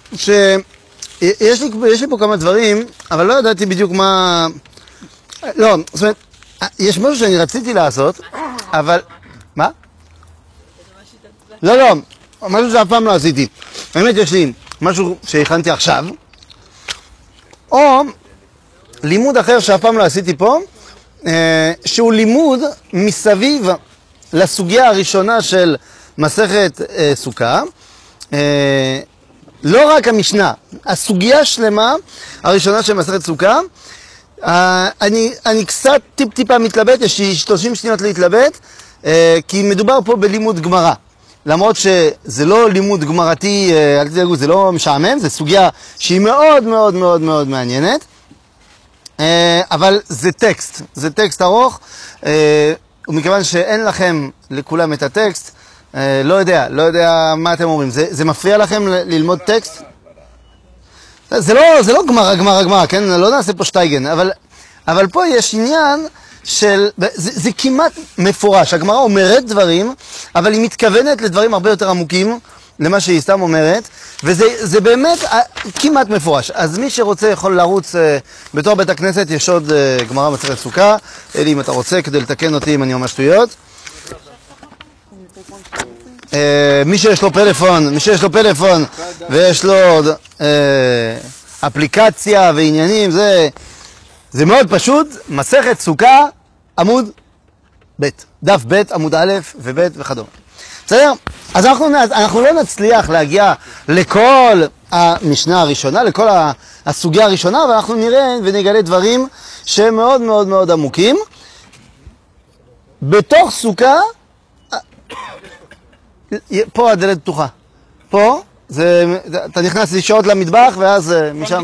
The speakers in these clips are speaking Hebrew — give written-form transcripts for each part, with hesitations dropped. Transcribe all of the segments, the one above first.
שיש לי פה כמה דברים, אבל לא ידעתי בדיוק מה... לא, זאת אומרת, יש משהו שאני רציתי לעשות, אבל... מה? לא, לא, משהו שאף פעם לא עשיתי. באמת יש לי משהו שהכנתי עכשיו, או לימוד אחר שאף פעם לא עשיתי פה, שהוא לימוד מסביב לסוגיה הראשונה של מסכת סוכה, לא רק המשנה, הסוגיה שלמה הראשונה של מסכת סוכה. אני קצת טיפה מתלבט, יש לי 30 שניות להתלבט, כי מדובר פה בלימוד גמרא. למרות שזה לא לימוד גמרתי, אל תדאגו, זה לא משעמם, זה סוגיה שהיא מאוד מאוד מאוד מאוד מעניינת, אבל זה טקסט ארוך, ומכיוון שאין לכם לכולם את הטקסט, לא יודע מה אתם אומרים. זה מפריע לכם ללמוד טקסט? זה לא גמרא, כן? לא נעשה פה שטייגן, אבל פה יש עניין של, זה כמעט מפורש. הגמרא אומרת דברים, אבל היא מתכוונת לדברים הרבה יותר עמוקים למה שהיא סתם אומרת, וזה באמת כמעט מפורש. אז מי שרוצה יכול לרוץ בתור בית הכנסת, יש עוד גמרא מסכת סוכה. אלי, אם אתה רוצה, כדי לתקן אותי אם אני אומר שטויות. מי שיש לו פלאפון ויש לו אפליקציה ועניינים, זה מאוד פשוט. מסכת סוכה, עמוד ב', דף ב', עמוד א' וב' וכדומה. בסדר? אז אנחנו לא נצליח להגיע לכל המשנה הראשונה, לכל הסוגיה הראשונה, אבל אנחנו נראה ונגלה דברים שהם מאוד מאוד מאוד עמוקים. בתוך סוכה, פה הדלת פתוחה. פה, אתה נכנס לשעות למטבח ואז משם...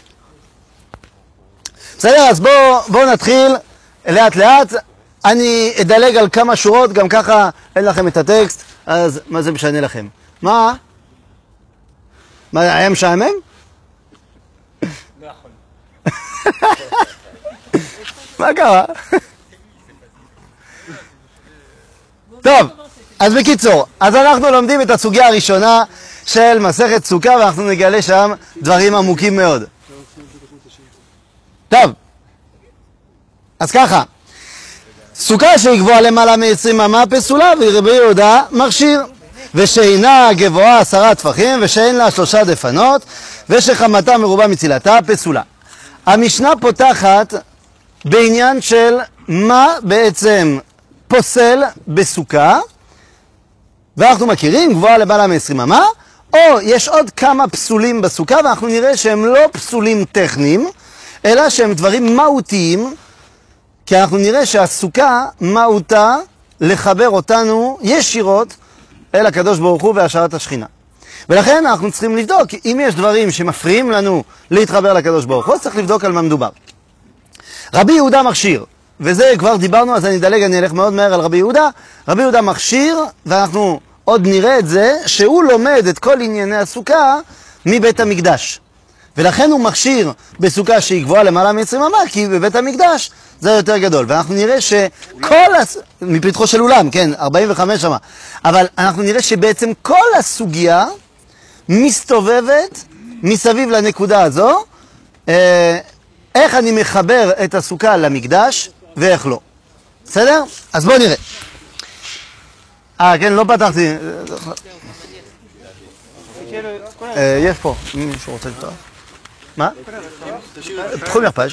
בסדר, אז בואו נתחיל לאט לאט. אני אדלג על כמה שורות, גם ככה אין לכם את הטקסט, אז מה זה משנה לכם? מה? היה משעמם? לא יכול. מה קרה? טוב, אז בקיצור, אז אנחנו לומדים את הסוגיה הראשונה של מסכת סוכה, ואנחנו נגלה שם דברים עמוקים מאוד. טוב, אז ככה, סוכה שהיא גבוהה למעלה מ-20 אמה פסולה, ורבי יהודה מכשיר, ושאינה גבוהה 10 טפחים, ושאין לה 3 דפנות, ושחמתה מרובה מצילתה פסולה. המשנה פותחת בעניין של מה בעצם פוסל בסוכה, ואנחנו מכירים גבוהה למעלה מ-20 אמה, או יש עוד כמה פסולים בסוכה, ואנחנו נראה שהם לא פסולים טכניים, אלא שהם דברים מהותיים, כי אנחנו נראה שהסוכה מהותה לחבר אותנו ישירות אל הקדוש ברוך הוא והשארת השכינה. ולכן אנחנו צריכים לבדוק, אם יש דברים שמפריעים לנו להתחבר לקדוש ברוך הוא, צריך לבדוק על מה מדובר. רבי יהודה מכשיר, וזה כבר דיברנו, אז אני אדלג, אני אלך מאוד מהר על רבי יהודה. רבי יהודה מכשיר, ואנחנו עוד נראה את זה, שהוא לומד את כל ענייני הסוכה מבית המקדש. ולכן הוא מכשיר בסוכה שהיא גבוהה למעלה מ-20 אמה, כי בבית המקדש זה יותר גדול. ואנחנו נראה שכל... מפתחו של אולם, כן, 45 אמה. אבל אנחנו נראה שבעצם כל הסוגיה מסתובבת מסביב לנקודה הזו, איך אני מחבר את הסוכה למקדש ואיך לא. בסדר? אז בואו נראה. כן, לא פתחתי. יש פה, מישהו רוצה לפתוח? מה? תחום ירפאז'.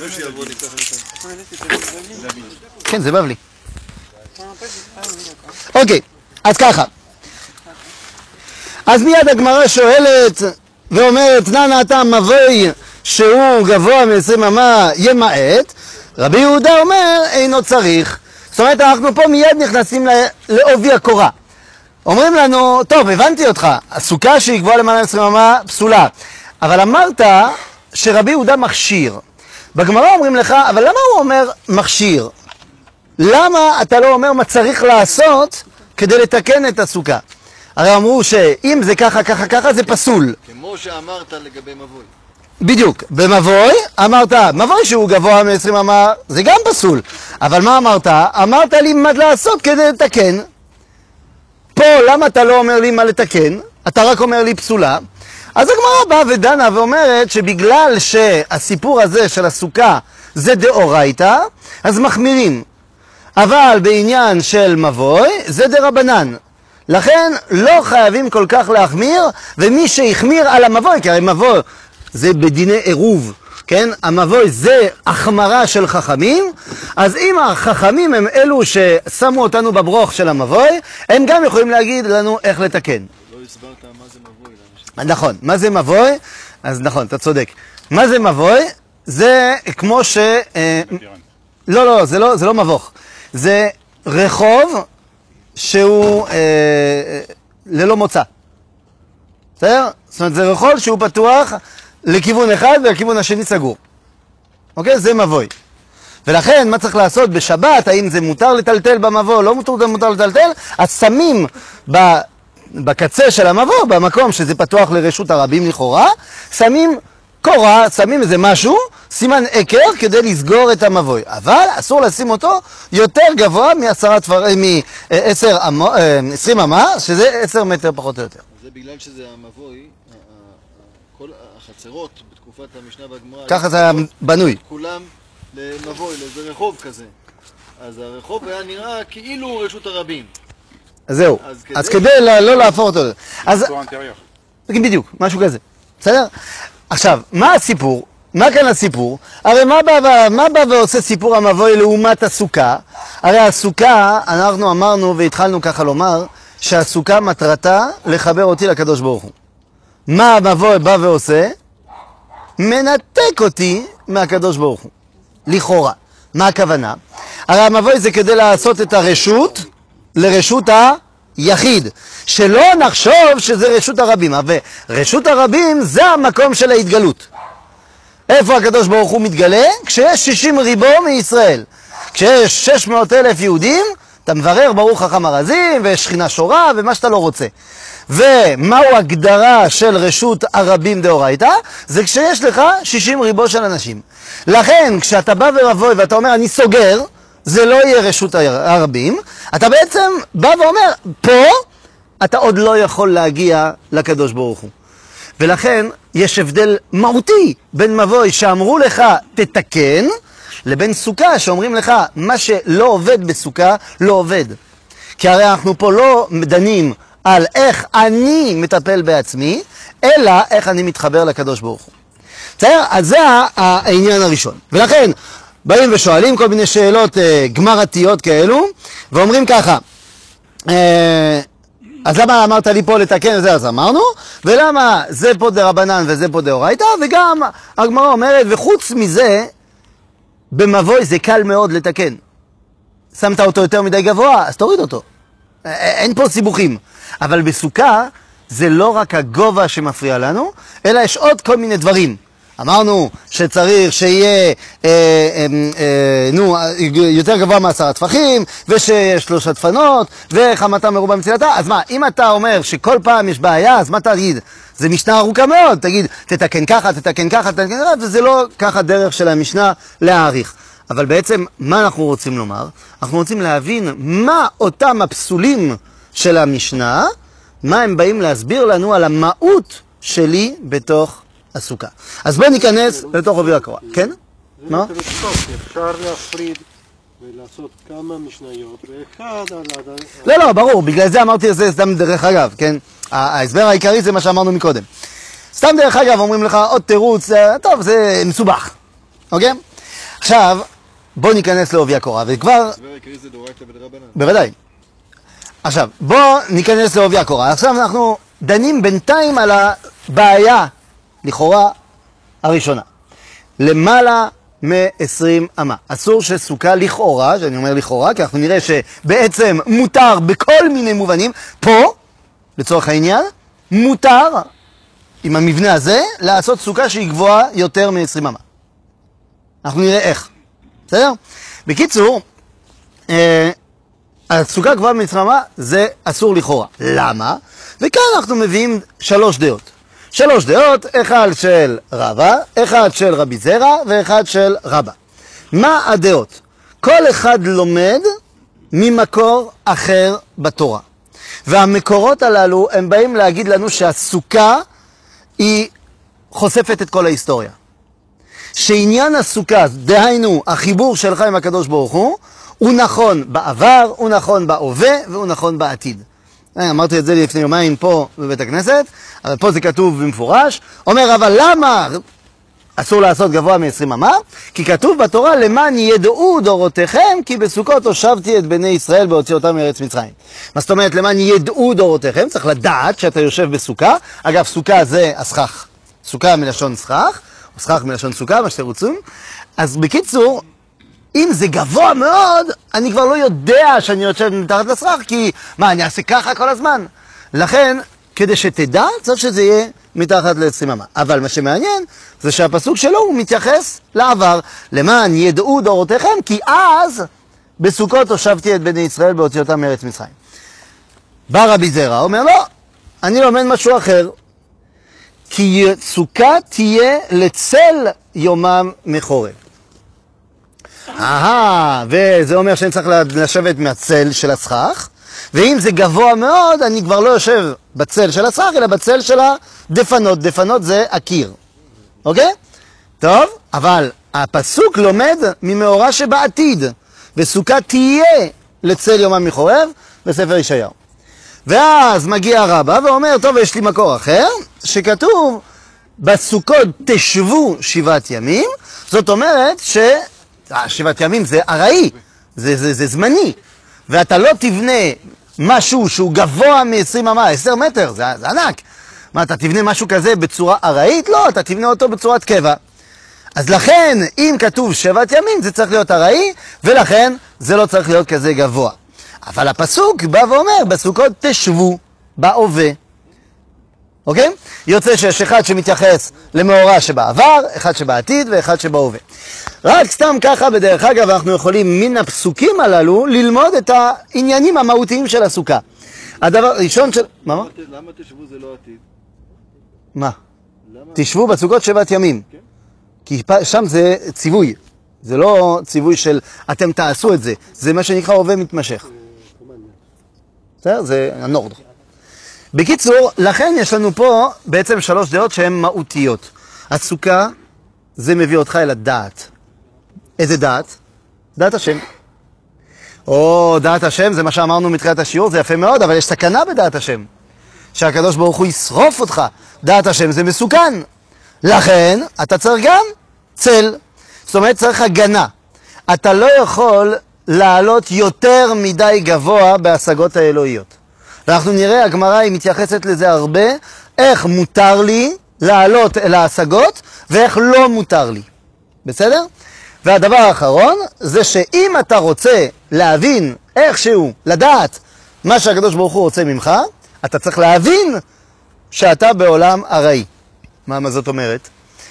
כן, זה בבלי. אוקיי, אז ככה. אז מיד הגמרא שואלת ואומרת, נא אתה מבוי שהוא גבוה מ-20 אמה ימעט. רבי יהודה אומר, אינו צריך. זאת אומרת, אנחנו פה מיד נכנסים לעובי הקורה. אומרים לנו, טוב, הבנתי אותך, הסוכה שהיא גבוהה למעלה מ-20 אמה פסולה. אבל אמרת שרבי יהודה מכשיר. בגמרא אומרים לך, אבל למה הוא אומר מכשיר? למה אתה לא אומר מה צריך לעשות כדי לתקן את הסוכה? הרי אמרו שאם זה ככה, ככה, ככה, זה פסול. כמו שאמרת לגבי מבוי. בדיוק, במבוי אמרת, מבוי שהוא גבוה מ-20 אמה זה גם פסול. אבל מה אמרת? אמרת לי מה לעשות כדי לתקן. פה למה אתה לא אומר לי מה לתקן? אתה רק אומר לי פסולה. אז הגמרא באה ודנה ואומרת שבגלל שהסיפור הזה של הסוכה זה דאורייתא, אז מחמירים. אבל בעניין של מבוי זה דרבנן. לכן לא חייבים כל כך להחמיר, ומי שהחמיר על המבוי, כי הרי מבוי זה בדיני עירוב, כן? המבוי זה החמרה של חכמים, אז אם החכמים הם אלו ששמו אותנו בברוך של המבוי, הם גם יכולים להגיד לנו איך לתקן. לא הסברת מה זה מבוי לאנשים. נכון, מה זה מבוי? אז נכון, אתה צודק. מה זה מבוי? זה כמו ש... לא, זה לא מבוך. זה רחוב שהוא ללא מוצא. בסדר? זאת אומרת, זה רחוב שהוא פתוח לכיוון אחד והכיוון השני סגור. אוקיי? זה מבוי. ולכן, מה צריך לעשות בשבת? האם זה מותר לטלטל במבוא, לא מותר לטלטל? אז שמים בקצה של המבוא, במקום שזה פתוח לרשות הרבים לכאורה, שמים קורה, שמים איזה משהו, סימן עקר כדי לסגור את המבוי. אבל אסור לשים אותו יותר גבוה מ-20 אמה, שזה 10 מטר פחות או יותר. זה בגלל שזה המבוי, כל החצרות בתקופת המשנה והגמרא, ככה זה היה בנוי. כולם למבוי, לאיזה רחוב כזה. אז הרחוב היה נראה כאילו רשות הרבים. אז זהו. אז כדי לא להפוך אותו. אז בדיוק, משהו כזה. בסדר? עכשיו, מה הסיפור? מה כאן הסיפור? הרי מה בא ועושה סיפור המבוי לעומת הסוכה? הרי הסוכה, אנחנו אמרנו והתחלנו ככה לומר, שהסוכה מטרתה לחבר אותי לקדוש ברוך הוא. מה המבוי בא ועושה? מנתק אותי מהקדוש ברוך הוא. לכאורה. מה הכוונה? הרי המבוי זה כדי לעשות את הרשות לרשות היחיד. שלא נחשוב שזה רשות הרבים. ורשות הרבים זה המקום של ההתגלות. איפה הקדוש ברוך הוא מתגלה? כשיש 60 ריבו מישראל. כשיש 600,000 יהודים, אתה מברר ברוך חכם ארזים ושכינה שורה ומה שאתה לא רוצה. ומהו הגדרה של רשות הרבים דאורייתא? זה כשיש לך 60 ריבו של אנשים. לכן, כשאתה בא ורבוי ואתה אומר, אני סוגר, זה לא יהיה רשות הרבים, אתה בעצם בא ואומר, פה אתה עוד לא יכול להגיע לקדוש ברוך הוא. ולכן יש הבדל מהותי בין מבוי שאמרו לך תתקן, לבין סוכה שאומרים לך מה שלא עובד בסוכה לא עובד. כי הרי אנחנו פה לא דנים על איך אני מטפל בעצמי, אלא איך אני מתחבר לקדוש ברוך הוא. בסדר? אז זה העניין הראשון. ולכן באים ושואלים כל מיני שאלות גמרתיות כאלו, ואומרים ככה, אז למה אמרת לי פה לתקן את זה? אז אמרנו, ולמה זה פה דרבנן וזה פה דאורייתא, וגם הגמרא אומרת, וחוץ מזה, במבוי זה קל מאוד לתקן. שמת אותו יותר מדי גבוה, אז תוריד אותו. אין פה סיבוכים. אבל בסוכה זה לא רק הגובה שמפריע לנו, אלא יש עוד כל מיני דברים. אמרנו שצריך שיהיה יותר גבוה מ10 טפחים, ושיש 3 דפנות, וחמתה מרובה מצילתה. אז מה, אם אתה אומר שכל פעם יש בעיה, אז מה תגיד? זה משנה ארוכה מאוד, תגיד, תתקן ככה, תתקן ככה, תתקן ככה, וזה לא ככה דרך של המשנה להעריך. אבל בעצם, מה אנחנו רוצים לומר? אנחנו רוצים להבין מה אותם הפסולים של המשנה, מה הם באים להסביר לנו על המהות שלי בתוך הסוכה. אז בואו ניכנס לתוך עובי הקורה. כן? מה? אפשר להפריד ולעשות כמה משניות, ואחד על... לא, ברור, בגלל זה אמרתי את זה סתם דרך אגב, כן? ההסבר העיקרי זה מה שאמרנו מקודם. סתם דרך אגב אומרים לך עוד תירוץ, טוב, זה מסובך, אוקיי? עכשיו, בואו ניכנס לעובי הקורה, וכבר... ההסבר העיקרי זה דאורייתא ודרבנן. בוודאי. עכשיו, בואו ניכנס לעובי הקורה. עכשיו אנחנו דנים בינתיים על הבעיה, לכאורה, הראשונה. למעלה מ-20 אמה. אסור שסוכה לכאורה, שאני אומר לכאורה, כי אנחנו נראה שבעצם מותר בכל מיני מובנים, פה, לצורך העניין, מותר, עם המבנה הזה, לעשות סוכה שהיא גבוהה יותר מ-20 אמה. אנחנו נראה איך. בסדר? בקיצור, הסוכה גבוהה מ-20 אמה זה אסור לכאורה. למה? וכאן אנחנו מביאים 3 דעות. 3 דעות, אחד של רבא, אחד של רבי זרע ואחד של רבא. מה הדעות? כל אחד לומד ממקור אחר בתורה. והמקורות הללו הם באים להגיד לנו שהסוכה היא חושפת את כל ההיסטוריה. שעניין הסוכה, דהיינו החיבור שלך עם הקדוש ברוך הוא נכון בעבר, הוא נכון בהווה והוא נכון בעתיד. אמרתי את זה לפני יומיים פה בבית הכנסת, אבל פה זה כתוב במפורש. אומר, אבל למה אסור לעשות גבוה מ-20 אמה? כי כתוב בתורה, למען ידעו דורותיכם, כי בסוכות הושבתי את בני ישראל בהוציא אותם מארץ מצרים. מה זאת אומרת, למען ידעו דורותיכם? צריך לדעת שאתה יושב בסוכה. אגב, סוכה זה הסכך. סוכה מלשון סכך, או סכך מלשון סוכה, מה שאתם רוצים. אז בקיצור, אם זה גבוה מאוד, אני כבר לא יודע שאני יושב מתחת לסכך, כי מה, אני אעשה ככה כל הזמן? לכן, כדי שתדע, צריך שזה יהיה מתחת ל-20 אמה. אבל מה שמעניין, זה שהפסוק שלו הוא מתייחס לעבר, למען ידעו דורותיכם, כי אז בסוכות הושבתי את בני ישראל בהוציא אותם מארץ מצרים. בא רבי זרע, אומר לו, אני לומד משהו אחר, כי סוכה תהיה לצל יומם מחורב. וזה אומר שאני צריך לשבת מהצל של הסכך, ואם זה גבוה מאוד, אני כבר לא יושב בצל של הסכך, אלא בצל של הדפנות. דפנות זה הקיר. אוקיי? טוב, אבל הפסוק לומד ממאורע שבעתיד, וסוכה תהיה לצל יומם מחורב, בספר ישעיהו. ואז מגיע רבא ואומר, טוב, יש לי מקור אחר, שכתוב, בסוכות תשבו 7 ימים, זאת אומרת ש7 ימים זה ארעי, זה זמני, ואתה לא תבנה משהו שהוא גבוה מ-20 אמה, 10 מטר, זה ענק. מה, אתה תבנה משהו כזה בצורה ארעית? לא, אתה תבנה אותו בצורת קבע. אז לכן, אם כתוב 7 ימים, זה צריך להיות ארעי, ולכן זה לא צריך להיות כזה גבוה. אבל הפסוק בא ואומר, בסוכות תשבו בהווה. אוקיי? יוצא שיש אחד שמתייחס למאורע שבעבר, אחד שבעתיד ואחד שבהווה. רק סתם ככה, בדרך אגב, אנחנו יכולים מן הפסוקים הללו ללמוד את העניינים המהותיים של הסוכה. הדבר הראשון של... למה תשבו זה לא עתיד? מה? תשבו בסוכות 7 ימים. כי שם זה ציווי. זה לא ציווי של אתם תעשו את זה. זה מה שנקרא הווה מתמשך. זה הנורד. בקיצור, לכן יש לנו פה בעצם 3 דעות שהן מהותיות. הסוכה זה מביא אותך אל הדעת. איזה דעת? דעת השם. או דעת השם, זה מה שאמרנו מתחילת השיעור, זה יפה מאוד, אבל יש סכנה בדעת השם. שהקדוש ברוך הוא ישרוף אותך. דעת השם זה מסוכן. לכן, אתה צריך גם צל. זאת אומרת, צריך הגנה. אתה לא יכול לעלות יותר מדי גבוה בהשגות האלוהיות. ואנחנו נראה, הגמרא היא מתייחסת לזה הרבה, איך מותר לי לעלות אל ההשגות, ואיך לא מותר לי. בסדר? והדבר האחרון, זה שאם אתה רוצה להבין איכשהו, לדעת מה שהקדוש ברוך הוא רוצה ממך, אתה צריך להבין שאתה בעולם ארעי. מה זאת אומרת?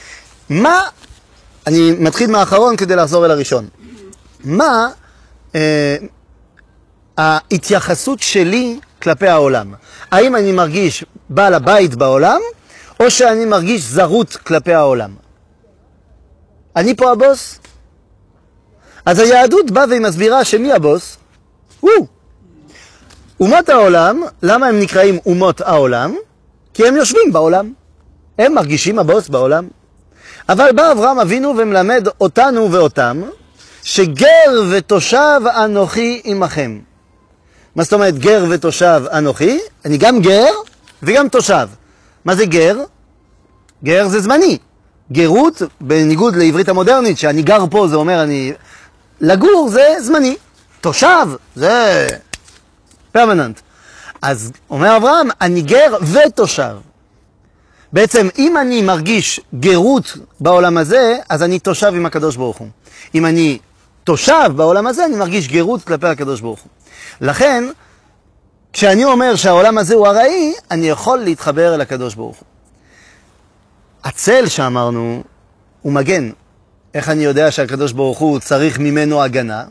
אני מתחיל מהאחרון כדי לחזור אל הראשון. מה ההתייחסות שלי כלפי העולם? האם אני מרגיש בעל הבית בעולם, או שאני מרגיש זרות כלפי העולם? אני פה הבוס? אז היהדות באה והיא מסבירה שמי הבוס? הוא. אומות העולם, למה הם נקראים אומות העולם? כי הם יושבים בעולם. הם מרגישים הבוס בעולם. אבל בא אברהם אבינו ומלמד אותנו ואותם, שגר ותושב אנוכי עמכם. מה זאת אומרת גר ותושב אנוכי? אני גם גר וגם תושב. מה זה גר? גר זה זמני. גרות, בניגוד לעברית המודרנית, שאני גר פה, זה אומר אני... לגור זה זמני. תושב זה פרמננט. אז אומר אברהם, אני גר ותושב. בעצם אם אני מרגיש גרות בעולם הזה, אז אני תושב עם הקדוש ברוך הוא. אם אני תושב בעולם הזה, אני מרגיש גרות כלפי הקדוש ברוך הוא. לכן, כשאני אומר שהעולם הזה הוא ארעי, אני יכול להתחבר אל הקדוש ברוך הוא. הצל שאמרנו הוא מגן. איך אני יודע שהקדוש ברוך הוא צריך ממנו הגנה?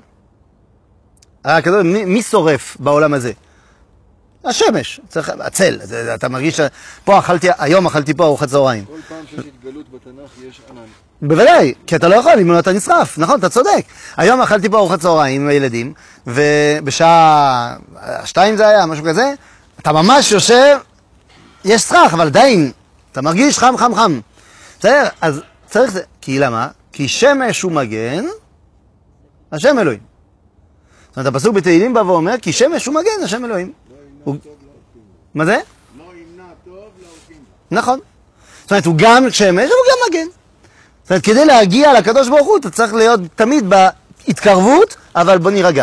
מי שורף בעולם הזה? השמש, הצל, אתה מרגיש, היום אכלתי פה ארוחת צהריים. כל פעם שיש התגלות בתנ"ך יש ענן. בוודאי, כי אתה לא יכול, אם אתה נשרף, נכון, אתה צודק. היום אכלתי פה ארוחת צהריים עם הילדים, ובשעה 2 זה היה, משהו כזה, אתה ממש יושב, יש שרח, אבל עדיין אתה מרגיש חם, חם, חם. בסדר? אז צריך זה. כי למה? כי שמש הוא מגן, השם אלוהים. זאת אומרת, הפסוק בתהילים בא ואומר, כי שמש הוא מגן, השם אלוהים. מה זה? לא ימנע טוב להורגים. נכון. זאת אומרת, הוא גם שמש, הוא גם מגן. זאת אומרת, כדי להגיע לקדוש ברוך הוא, אתה צריך להיות תמיד בהתקרבות, אבל בוא נירגע.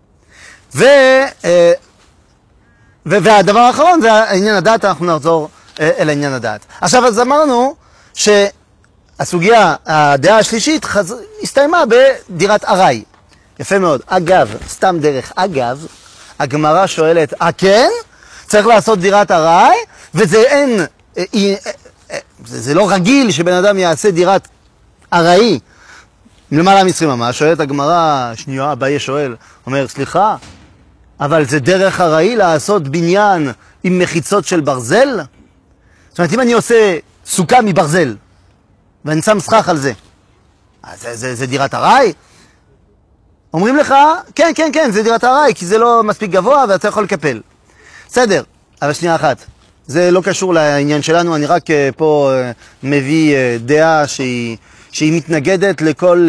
והדבר האחרון זה העניין הדעת, אנחנו נחזור אל העניין הדעת. עכשיו, אז אמרנו שהסוגיה, הדעה השלישית, הסתיימה בדירת ארעי. יפה מאוד. אגב, סתם דרך אגב, הגמרא שואלת, כן? צריך לעשות דירת ארעי, וזה אין, זה לא רגיל שבן אדם יעשה דירת ארעי. למעלה מ-20 ממש, שואלת הגמרא, שנייה, אביי שואל, אומר, סליחה, אבל זה דרך ארעי לעשות בניין עם מחיצות של ברזל? זאת אומרת, אם אני עושה סוכה מברזל, ואני שם סכך על זה, אז זה דירת ארעי? אומרים לך, כן, כן, כן, זה דירת ארעי, כי זה לא מספיק גבוה ואתה יכול לקפל. בסדר, אבל שנייה אחת, זה לא קשור לעניין שלנו, אני רק פה מביא דעה שהיא מתנגדת לכל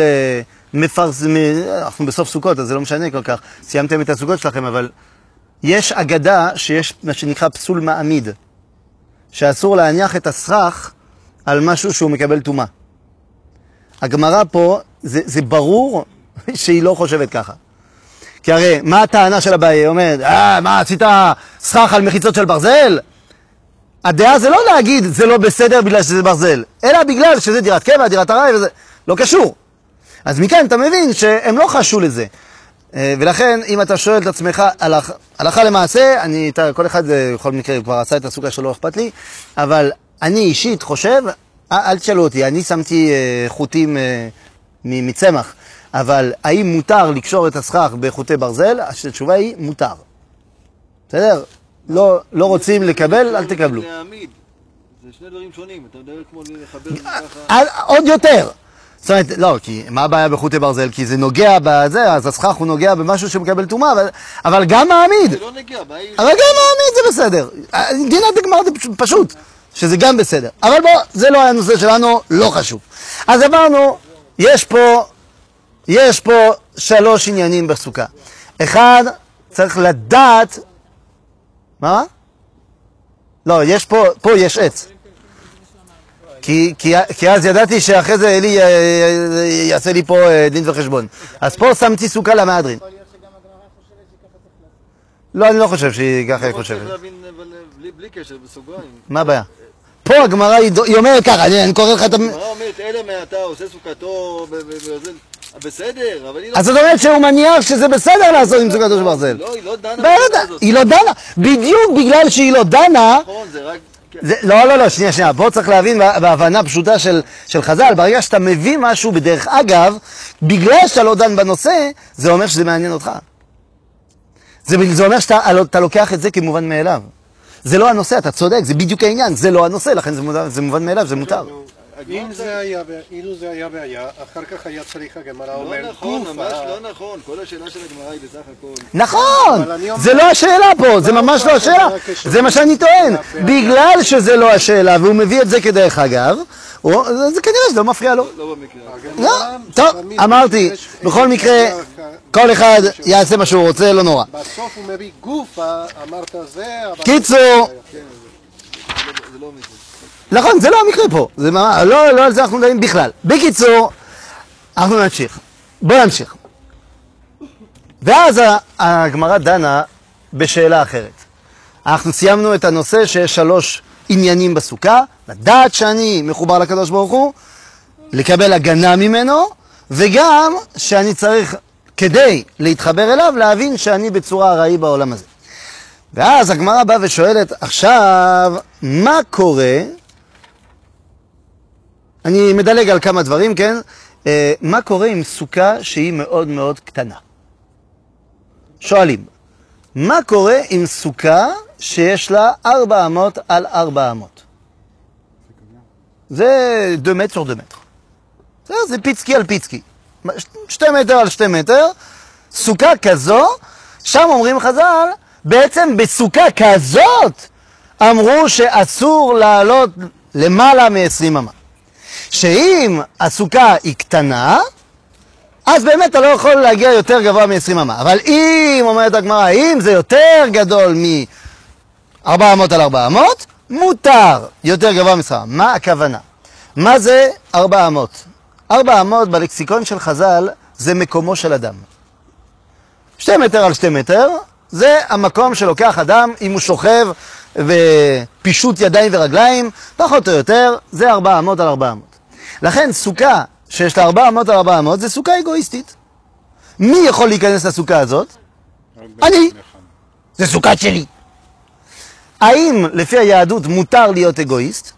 אנחנו בסוף סוכות, אז זה לא משנה כל כך, סיימתם את הסוכות שלכם, אבל יש אגדה שיש מה שנקרא פסול מעמיד, שאסור להניח את הסכך על משהו שהוא מקבל טומאה. הגמרא פה, זה ברור שהיא לא חושבת ככה. כי הרי, מה הטענה של אביי? היא אומרת, מה, עשית סכך על מחיצות של ברזל? הדעה זה לא להגיד, זה לא בסדר בגלל שזה ברזל, אלא בגלל שזה דירת קבע, דירת ארעי, וזה לא קשור. אז מכאן אתה מבין שהם לא חשו לזה. ולכן, אם אתה שואל את עצמך, הלכה למעשה, כל אחד בכל מקרה כבר עשה את הסוכה שלו, לא אכפת לי, אבל אני אישית חושב, אל תשאלו אותי, אני שמתי חוטים מצמח, אבל האם מותר לקשור את הסכך בחוטי ברזל? התשובה היא מותר. בסדר? לא רוצים לקבל, אל תקבלו. זה שני דברים שונים, אתה מדבר כמו לחבר ככה. עוד יותר. זאת אומרת, לא, כי מה הבעיה בחוטי ברזל? כי זה נוגע בזה, אז הסכך הוא נוגע במשהו שמקבל טומאה, אבל גם מעמיד. זה לא נגיע, אבל גם מעמיד זה בסדר. דינת הגמרא זה פשוט, שזה גם בסדר. אבל בוא, זה לא הנושא שלנו, לא חשוב. אז אמרנו, יש פה 3 עניינים בסוכה. אחד, צריך לדעת... מה? לא, פה יש עץ. כי אז ידעתי שאחרי זה אלי יעשה לי פה דין וחשבון. אז פה שמתי סוכה למהדרין. לא, אני לא חושב שהיא ככה חושבת. צריך להבין בלי קשר, בסוגריים. מה הבעיה? פה הגמרא היא אומרת ככה, אני קורא לך את... הגמרא אומרת, אלא מעתה עושה סוכתו ברזל. בסדר, אבל היא לא... אז זאת אומרת שהוא מניח שזה בסדר לעשות עם סוכתו של ברזל. לא, היא לא דנה. היא לא דנה. בדיוק בגלל שהיא לא דנה... נכון, זה רק... לא, שנייה, פה צריך להבין בהבנה פשוטה של חז"ל, ברגע שאתה מביא משהו בדרך אגב, בגלל שאתה לא דן בנושא, זה אומר שזה מעניין אותך. זה אומר שאתה לוקח את זה כמובן מאליו. זה לא הנושא, אתה צודק, זה בדיוק העניין, זה לא הנושא, לכן זה מובן מאליו, זה מותר. אילו זה היה בעיה, אחר כך היה צריך הגמרא אומר לא נכון, ממש לא נכון, כל השאלה של הגמרא היא בסך הכל. נכון, זה לא השאלה פה, זה ממש לא השאלה, זה מה שאני טוען. בגלל שזה לא השאלה והוא מביא את זה כדרך אגב, זה כנראה שזה לא מפריע לו. לא במקרה. לא, טוב, אמרתי, בכל מקרה, כל אחד יעשה מה שהוא רוצה, לא נורא. בסוף הוא מביא גופה, אמרת זה... קיצור, זה לא מקרה. נכון, זה לא המקרה פה, לא על זה אנחנו מדברים בכלל. בקיצור, אנחנו נמשיך. בואו נמשיך. ואז הגמרא דנה בשאלה אחרת. אנחנו סיימנו את הנושא שיש 3 עניינים בסוכה, לדעת שאני מחובר לקדוש ברוך הוא, לקבל הגנה ממנו, וגם שאני צריך, כדי להתחבר אליו, להבין שאני בצורה ארעי בעולם הזה. ואז הגמרא באה ושואלת, עכשיו, מה קורה? אני מדלג על כמה דברים, כן? מה קורה עם סוכה שהיא מאוד מאוד קטנה? שואלים, מה קורה עם סוכה שיש לה 400 על 400? זה 2 מטר על 2 מטר. זה פיצקי על פיצקי. 2 מטר על 2 מטר, סוכה כזו, שם אומרים חז"ל, בעצם בסוכה כזאת אמרו שאסור לעלות למעלה מ-20 אמה. שאם הסוכה היא קטנה, אז באמת אתה לא יכול להגיע יותר גבוה מ-20 אמה. אבל אם, אומרת הגמרא, אם זה יותר גדול מ-400 על 400, מותר יותר גבוה מ-20 אמה. מה הכוונה? מה זה 400? 400 בלקסיקון של חז"ל זה מקומו של אדם. 2 מטר על 2 מטר, זה המקום שלוקח אדם אם הוא שוכב ופישוט ידיים ורגליים, פחות או יותר, זה 400 על 400. לכן סוכה שיש לה 400 על 400 זה סוכה אגואיסטית. מי יכול להיכנס לסוכה הזאת? אני. זה סוכה שלי. האם לפי היהדות מותר להיות אגואיסט?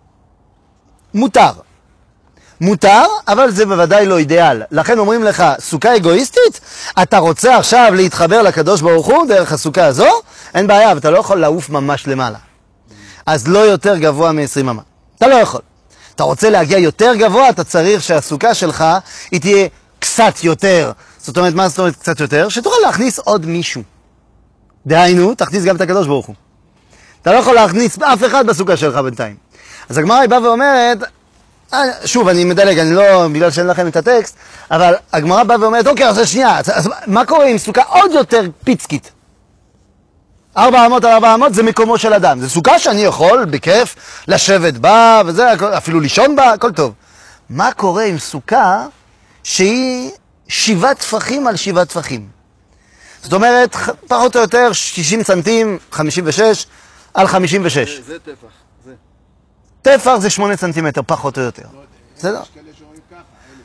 מותר. מותר, אבל זה בוודאי לא אידיאל. לכן אומרים לך, סוכה אגואיסטית? אתה רוצה עכשיו להתחבר לקדוש ברוך הוא דרך הסוכה הזו? אין בעיה, אבל אתה לא יכול לעוף ממש למעלה. אז לא יותר גבוה מ-20 אמה. אתה לא יכול. אתה רוצה להגיע יותר גבוה, אתה צריך שהסוכה שלך היא תהיה קצת יותר. זאת אומרת, מה זאת אומרת קצת יותר? שתוכל להכניס עוד מישהו. דהיינו, תכניס גם את הקדוש ברוך הוא. אתה לא יכול להכניס אף אחד בסוכה שלך בינתיים. אז הגמרא היא באה ואומרת, שוב, אני מדלג, אני לא, בגלל שאין לכם את הטקסט, אבל הגמרא באה ואומרת, אוקיי, אז שנייה, אז מה קורה עם סוכה עוד יותר פיצקית? 400 על 400 זה מקומו של אדם. זה סוכה שאני יכול בכיף לשבת בה, וזה, אפילו לישון בה, הכל טוב. מה קורה עם סוכה שהיא 7 טפחים על 7 טפחים? זאת אומרת, פחות או יותר 60 סנטים, 56 על 56. זה טפח. זה. טפח זה 8 סנטימטר, פחות או יותר. בסדר? יש כאלה שאומרים ככה, אלה.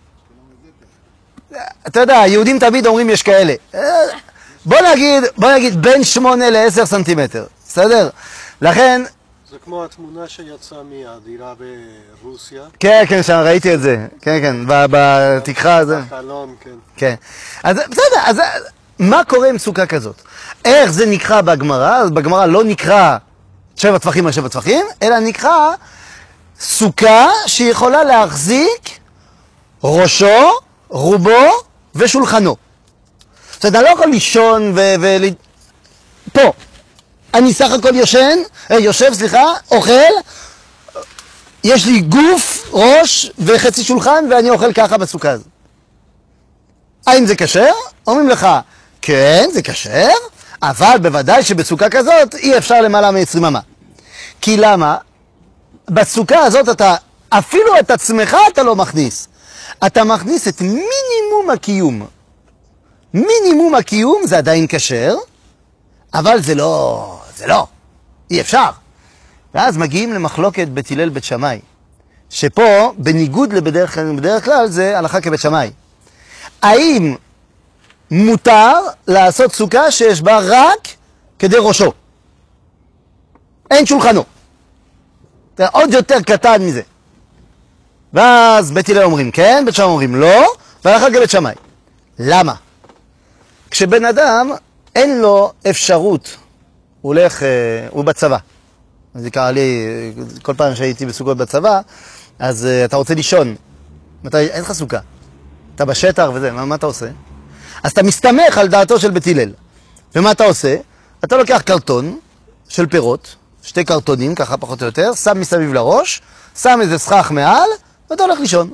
שאומרים זה אתה יודע, יהודים תמיד אומרים יש כאלה. בוא נגיד בין 8 ל-10 סנטימטר, בסדר? לכן... זה כמו התמונה שיצאה מהדירה ברוסיה. כן, כן, שם ראיתי את זה. כן, כן, בתקרה הזה. בחלון, כן. כן. אז בסדר, אז מה קורה עם סוכה כזאת? איך זה נקרא בגמרא? אז בגמרא לא נקרא 7 טפחים על 7 טפחים, אלא נקרא סוכה שיכולה להחזיק ראשו, רובו ושולחנו. זאת אומרת, אני לא יכול לישון פה. אני סך הכל יושב, אוכל, יש לי גוף, ראש וחצי שולחן ואני אוכל ככה בסוכה הזאת. האם זה כשר? אומרים לך, כן, זה כשר, אבל בוודאי שבסוכה כזאת אי אפשר למעלה מ-20 אמה. כי למה? בסוכה הזאת אתה, אפילו את עצמך אתה לא מכניס. אתה מכניס את מינימום הקיום. מינימום הקיום זה עדיין כשר, אבל זה לא, אי אפשר. ואז מגיעים למחלוקת בית הלל בית שמאי, שפה, בניגוד בדרך כלל, זה הלכה כבית שמאי. האם מותר לעשות סוכה שיש בה רק כדי ראשו? אין שולחנו. זה עוד יותר קטן מזה. ואז בית הלל אומרים כן, בית שמאי אומרים לא, והלכה כבית שמאי. למה? כשבן אדם אין לו אפשרות, הוא בצבא. זה קרה לי, כל פעם שהייתי בסוכות בצבא, אז אתה רוצה לישון. אין לך סוכה. אתה בשטח וזה, מה אתה עושה? אז אתה מסתמך על דעתו של בית הלל. ומה אתה עושה? אתה לוקח קרטון של פירות, 2 קרטונים, ככה פחות או יותר, שם מסביב לראש, שם איזה סכך מעל, ואתה הולך לישון.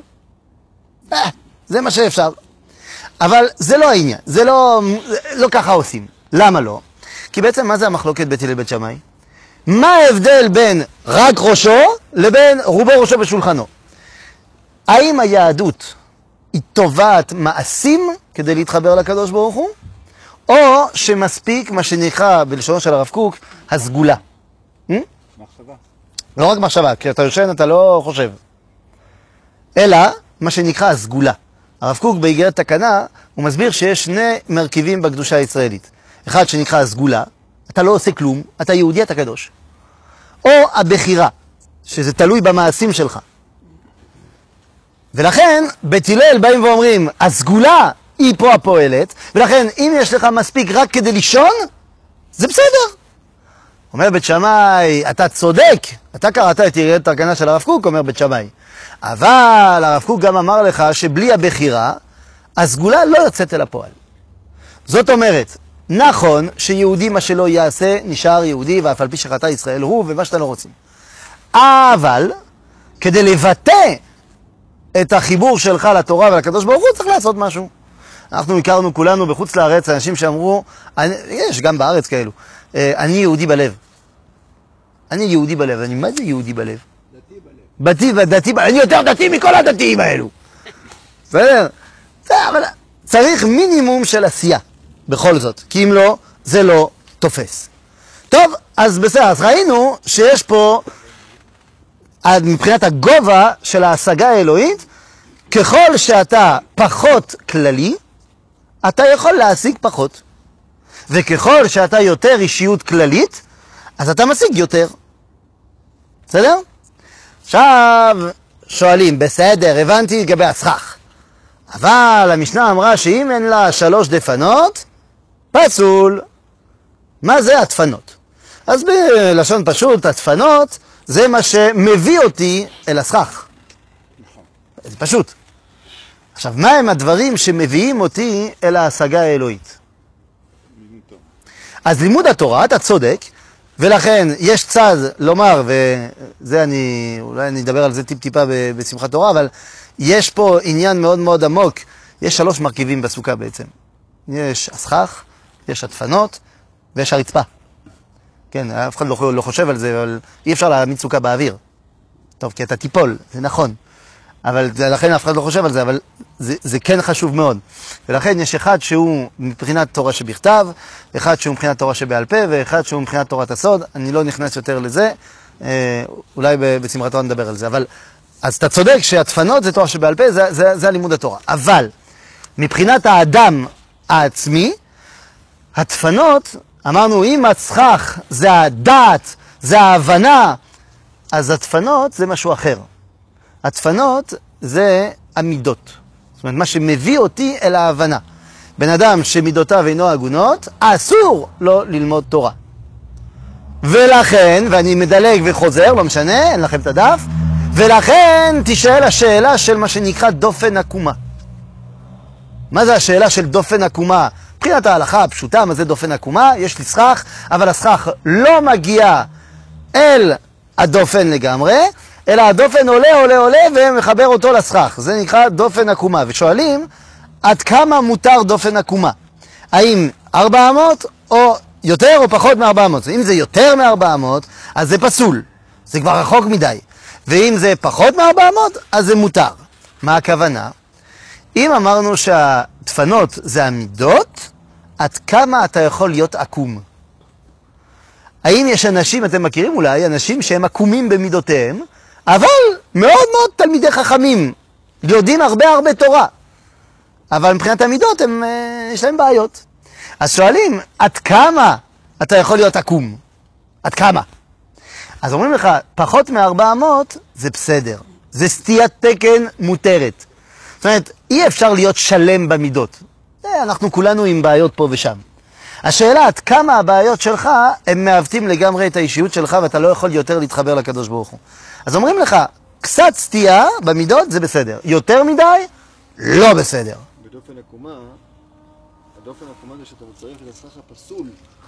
זה מה שאפשר. אבל זה לא העניין, זה לא ככה עושים. למה לא? כי בעצם מה זה המחלוקת בית הלל בית שמאי? מה ההבדל בין רק ראשו לבין רובו ראשו בשולחנו? האם היהדות היא תובעת מעשים כדי להתחבר לקדוש ברוך הוא? או שמספיק מה שנקרא בלשונו של הרב קוק, הסגולה? מחשבה. לא רק מחשבה, כי אתה יושן אתה לא חושב. אלא מה שנקרא הסגולה. הרב קוק באיגרת תקנה, הוא מסביר שיש 2 מרכיבים בקדושה הישראלית. אחד שנקרא הסגולה, אתה לא עושה כלום, אתה יהודי, אתה קדוש. או הבחירה, שזה תלוי במעשים שלך. ולכן, בית הלל באים ואומרים, הסגולה היא פה הפועלת, ולכן אם יש לך מספיק רק כדי לישון, זה בסדר. אומר בית שמאי, אתה צודק, אתה קראת את איגרת תקנה של הרב קוק, אומר בית שמאי. אבל הרב קוק גם אמר לך שבלי הבחירה, הסגולה לא יוצאת אל הפועל. זאת אומרת, נכון שיהודי מה שלא יעשה נשאר יהודי, ואף על פי שחטא ישראל הוא ומה שאתה לא רוצים. אבל כדי לבטא את החיבור שלך לתורה ולקדוש ברוך הוא צריך לעשות משהו. אנחנו הכרנו כולנו בחוץ לארץ אנשים שאמרו, יש גם בארץ כאלו, אני יהודי בלב. אני יהודי בלב. מה זה יהודי בלב? דתי בלב. אני יותר דתי מכל הדתיים האלו. בסדר? אבל צריך מינימום של עשייה, בכל זאת. כי אם לא, זה לא תופס. טוב, אז בסדר, אז ראינו שיש פה, מבחינת הגובה של ההשגה האלוהית, ככל שאתה פחות כללי, אתה יכול להשיג פחות. וככל שאתה יותר אישיות כללית, אז אתה משיג יותר. בסדר? עכשיו שואלים, בסדר, הבנתי לגבי הסכך. אבל המשנה אמרה שאם אין לה 3 דפנות, פסול. מה זה הדפנות? אז בלשון פשוט, הדפנות זה מה שמביא אותי אל הסכך. זה פשוט. עכשיו, מה הם הדברים שמביאים אותי אל ההשגה האלוהית? אז לימוד התורה, אתה צודק, ולכן יש צד לומר, וזה אולי אני אדבר על זה טיפה בשמחת תורה, אבל יש פה עניין מאוד מאוד עמוק. יש 3 מרכיבים בסוכה בעצם. יש הסכך, יש הדפנות, ויש הרצפה. כן, אף אחד לא חושב על זה, אבל אי אפשר להעמיד סוכה באוויר. טוב, כי אתה תיפול, זה נכון. אבל לכן אף אחד לא חושב על זה, אבל זה כן חשוב מאוד. ולכן יש אחד שהוא מבחינת תורה שבכתב, אחד שהוא מבחינת תורה שבעל פה, ואחד שהוא מבחינת תורת הסוד. אני לא נכנס יותר לזה, אולי בשמחת תורה נדבר על זה. אבל, אז אתה צודק שהדפנות זה תורה שבעל פה, זה הלימוד התורה. אבל מבחינת האדם העצמי, הדפנות, אמרנו, אם הסכך זה הדעת, זה ההבנה, אז הדפנות זה משהו אחר. הדפנות זה המידות. זאת אומרת, מה שמביא אותי אל ההבנה. בן אדם שמידותיו אינו הגונות, אסור לו ללמוד תורה. ולכן, ואני מדלג וחוזר, לא משנה, אין לכם את הדף, ולכן תשאל השאלה של מה שנקרא דופן עקומה. מה זה השאלה של דופן עקומה? מבחינת ההלכה הפשוטה, מה זה דופן עקומה? יש לי סכך, אבל הסכך לא מגיע אל הדופן לגמרי, אלא הדופן עולה ומחבר אותו לסכך. זה נקרא דופן עקומה. ושואלים, עד כמה מותר דופן עקומה? האם 400 או יותר או פחות מ-400? אם זה יותר מ-400, אז זה פסול. זה כבר רחוק מדי. ואם זה פחות מ-400, אז זה מותר. מה הכוונה? אם אמרנו שהדפנות זה המידות, עד כמה אתה יכול להיות עקום? האם יש אנשים, אתם מכירים אולי, אנשים שהם עקומים במידותיהם, אבל מאוד מאוד תלמידי חכמים, יודעים הרבה תורה. אבל מבחינת המידות יש להם בעיות. אז שואלים, עד כמה אתה יכול להיות עקום? עד כמה? אז אומרים לך, פחות מ-400 זה בסדר. זה סטיית תקן מותרת. זאת אומרת, אי אפשר להיות שלם במידות. אנחנו כולנו עם בעיות פה ושם. השאלה, עד כמה הבעיות שלך, הם מעוותים לגמרי את האישיות שלך, ואתה לא יכול יותר להתחבר לקדוש ברוך הוא. אז אומרים לך, קצת סטייה במידות זה בסדר. יותר מדי, לא בסדר. בדופן עקומה, הדופן עקומה זה שאתה מצריך לסכך הפסול.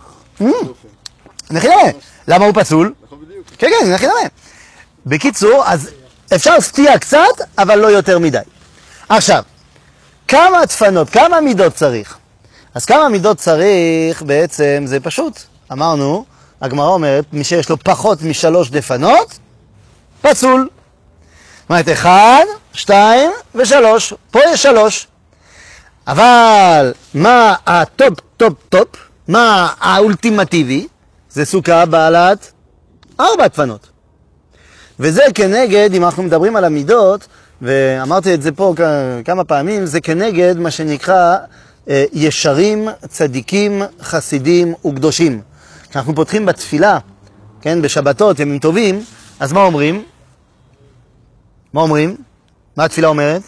נכי נראה. למה הוא פסול? נכון בדיוק. כן, נכי נראה. בקיצור, אז אפשר סטייה קצת, אבל לא יותר מדי. עכשיו, כמה דפנות, כמה מידות צריך? אז כמה מידות צריך בעצם זה פשוט. אמרנו, הגמרא אומרת, מי שיש לו פחות מ3 דפנות, פסול. זאת אומרת, 1, 2 ו3. פה יש 3. אבל מה הטופ, מה האולטימטיבי? זה סוכה בעלת 4 דפנות. וזה כנגד, אם אנחנו מדברים על המידות, ואמרתי את זה פה כמה פעמים, זה כנגד מה שנקרא ישרים, צדיקים, חסידים וקדושים. כשאנחנו פותחים בתפילה, כן, בשבתות, ימים טובים, אז מה אומרים? מה התפילה אומרת?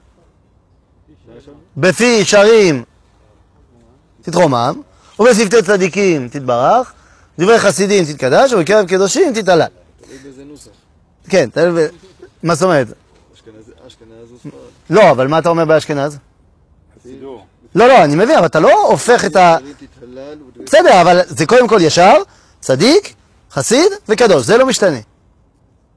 בפי ישרים תתרומם, ובשפתי צדיקים תתברך, דברי חסידים תתקדש, ובקרב קדושים תתעלל. תלוי באיזה נוסח. כן, מה זאת אומרת? אשכנז או ספרד. לא, אבל מה אתה אומר באשכנז? סידור. לא, אני מבין, אבל אתה לא הופך את ה... בסדר, אבל זה קודם כל ישר, צדיק, חסיד וקדוש, זה לא משתנה.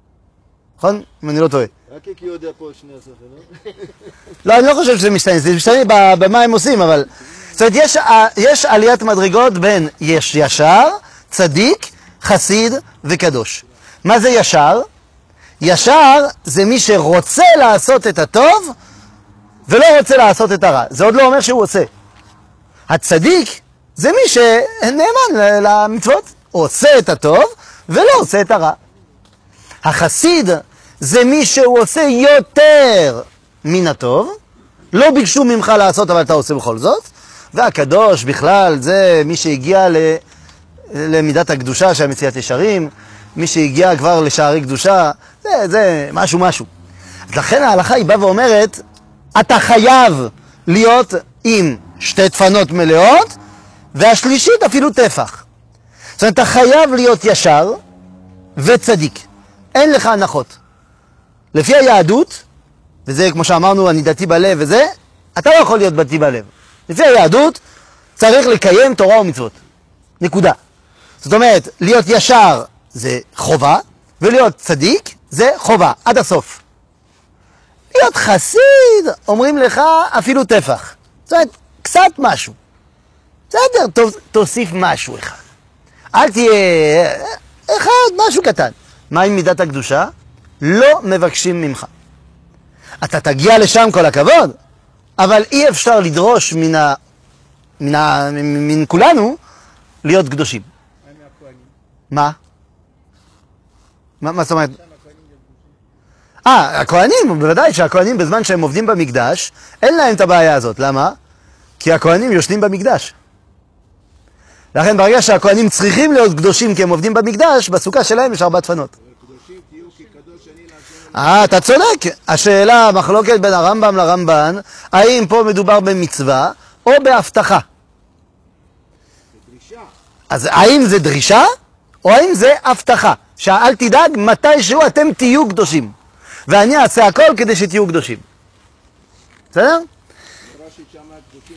נכון? אם אני לא טועה. רק כי יודע פה שני הסכים, לא, אני לא חושב שזה משתנה, זה משתנה במה הם עושים, אבל... זאת אומרת, יש עליית מדרגות בין יש ישר, צדיק, חסיד וקדוש. מה זה ישר? ישר זה מי שרוצה לעשות את הטוב ולא רוצה לעשות את הרע. זה עוד לא אומר שהוא עושה. הצדיק זה מי שנאמן למצוות, עושה את הטוב ולא עושה את הרע. החסיד זה מי שהוא עושה יותר מן הטוב, לא ביקשו ממך לעשות אבל אתה עושה בכל זאת, והקדוש בכלל זה מי שהגיע למידת הקדושה של מציאת ישרים, מי שהגיע כבר לשערי קדושה, זה משהו. אז לכן ההלכה היא באה ואומרת, אתה חייב להיות עם שתי דפנות מלאות, והשלישית אפילו טפח. זאת אומרת, אתה חייב להיות ישר וצדיק. אין לך הנחות. לפי היהדות, וזה כמו שאמרנו, אני דתי בלב וזה, אתה לא יכול להיות דתי בלב. לפי היהדות, צריך לקיים תורה ומצוות. נקודה. זאת אומרת, להיות ישר זה חובה, ולהיות צדיק זה חובה, עד הסוף. להיות חסיד, אומרים לך אפילו טפח. זאת אומרת, קצת משהו. בסדר, תוסיף משהו אחד. אל תהיה משהו קטן. מה עם מידת הקדושה? לא מבקשים ממך. אתה תגיע לשם כל הכבוד, אבל אי אפשר לדרוש מן כולנו להיות קדושים. מה? מה זאת אומרת? הכהנים, בוודאי שהכהנים בזמן שהם עובדים במקדש, אין להם את הבעיה הזאת. למה? כי הכהנים יושנים במקדש. לכן ברגע שהכהנים צריכים להיות קדושים כי הם עובדים במקדש, בסוכה שלהם יש 4 דפנות. אתה צודק. השאלה, המחלוקת בין הרמב"ם לרמב"ן, האם פה מדובר במצווה או בהבטחה? אז האם זה דרישה או האם זה הבטחה? שאל תדאג מתישהו אתם תהיו קדושים. ואני אעשה הכל כדי שתהיו קדושים. בסדר? רש"י שמה קדושים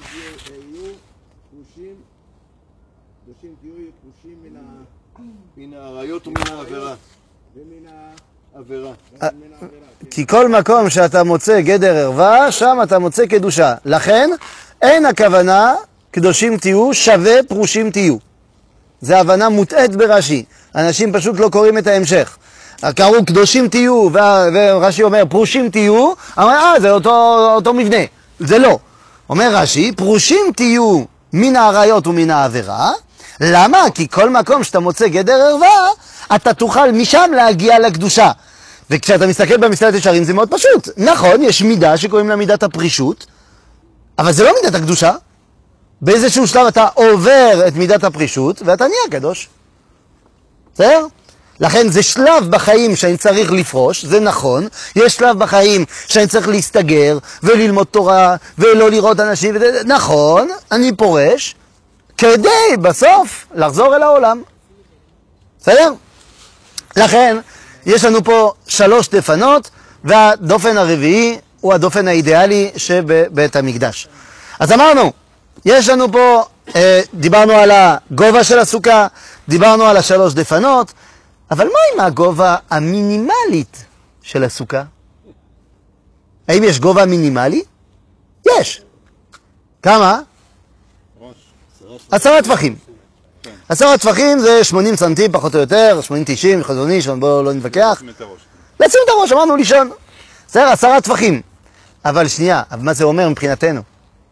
תהיו קדושים מן העריות ומן העבירה. ומן עבירה. כי כל מקום שאתה מוצא גדר ערווה, שם אתה מוצא קדושה. לכן, אין הכוונה קדושים תהיו, שווה פרושים תהיו. זה הבנה מוטעת ברש"י. אנשים פשוט לא קוראים את ההמשך. קראו קדושים תהיו, ורש"י אומר פרושים תהיו, אמר, זה אותו מבנה. זה לא. אומר רש"י, פרושים תהיו מן העריות ומן העבירה. למה? כי כל מקום שאתה מוצא גדר ערווה, אתה תוכל משם להגיע לקדושה. וכשאתה מסתכל במסילת ישרים זה מאוד פשוט. נכון, יש מידה שקוראים לה מידת הפרישות, אבל זה לא מידת הקדושה. באיזשהו שלב אתה עובר את מידת הפרישות, ואתה נהיה קדוש. בסדר? לכן זה שלב בחיים שאני צריך לפרוש, זה נכון. יש שלב בחיים שאני צריך להסתגר וללמוד תורה ולא לראות אנשים, נכון, אני פורש, כדי בסוף לחזור אל העולם. בסדר? לכן יש לנו פה 3 דפנות, והדופן הרביעי הוא הדופן האידיאלי שבבית המקדש. אז אמרנו, יש לנו פה, דיברנו על הגובה של הסוכה, דיברנו על 3 דפנות, אבל מה עם הגובה המינימלית של הסוכה? האם יש גובה מינימלי? יש. כמה? 10 טפחים. 10 טפחים זה 80 סנטים פחות או יותר, 80-90, חזוני, בואו לא נתווכח. לשים את הראש, אמרנו לישון. בסדר, 10 טפחים. אבל שנייה, מה זה אומר מבחינתנו?